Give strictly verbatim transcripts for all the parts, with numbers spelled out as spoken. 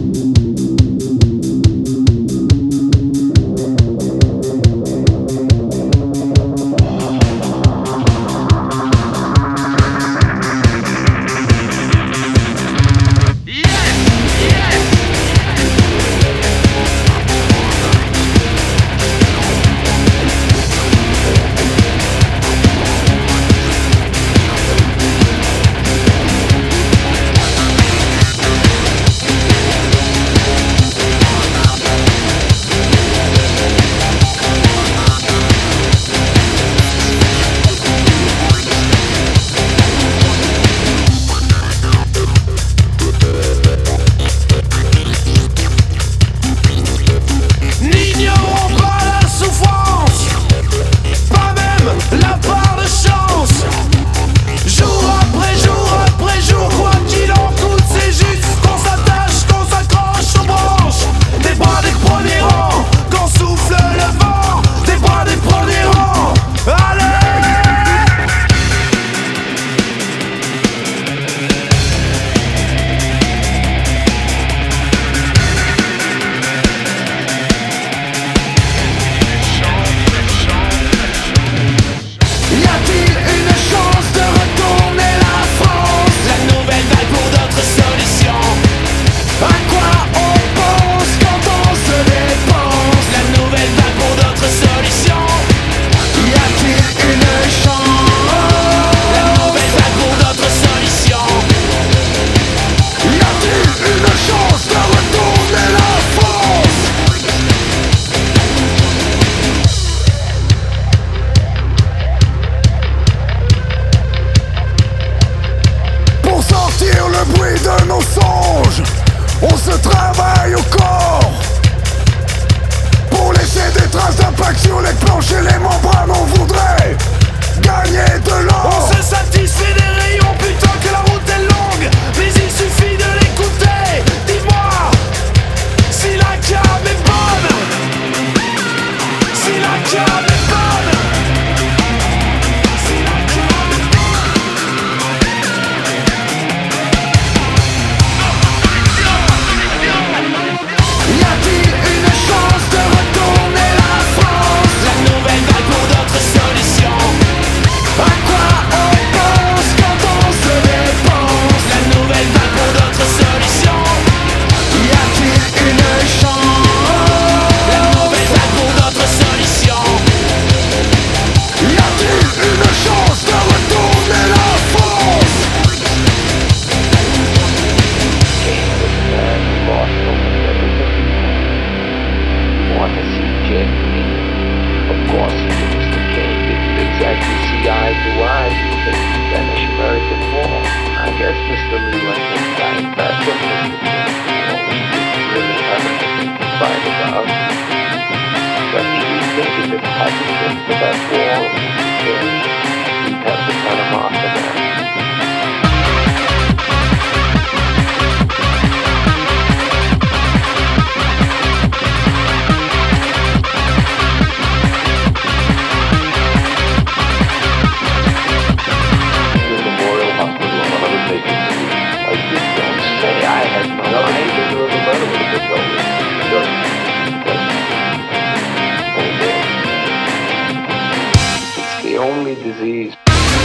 On se travaille au corps pour laisser des traces d'impact sur les planches et les membranes. On voudrait gagner de l'or. On se satisfait des rayons, putain que la route est longue, mais il suffit de l'écouter. Dis-moi si la cave est bonne, si la cave est bonne, si la cave est Y a-t-il une chance de retourner la France? la nouvelle vague pour d'autres solutions. À quoi on pense quand on se dépense? La nouvelle vague pour d'autres solutions. Y a-t-il une chance? La nouvelle vague pour d'autres solutions. Y a-t-il une chance de retourner la France? Want to see Jamie? Of course he was the king. Didn't exactly see eye to eye with the Spanish-American War. I guess Mister Leland was right. That's what Mister King only didn't really have anything to fight about. But do you think if it hadn't been for that war with the king, we'd have the Panama Canal? It's the only disease.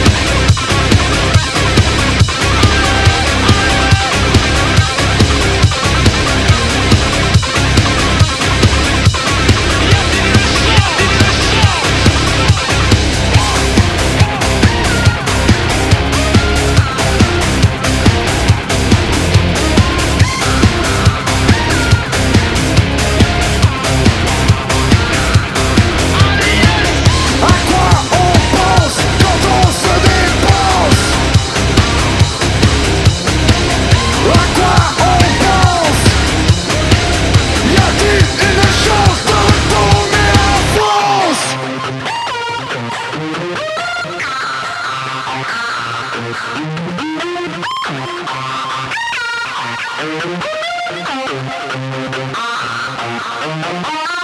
À quoi on pense quand on se dépense? À quoi on pense? Y a-t-il une chance de retourner en France? bonne.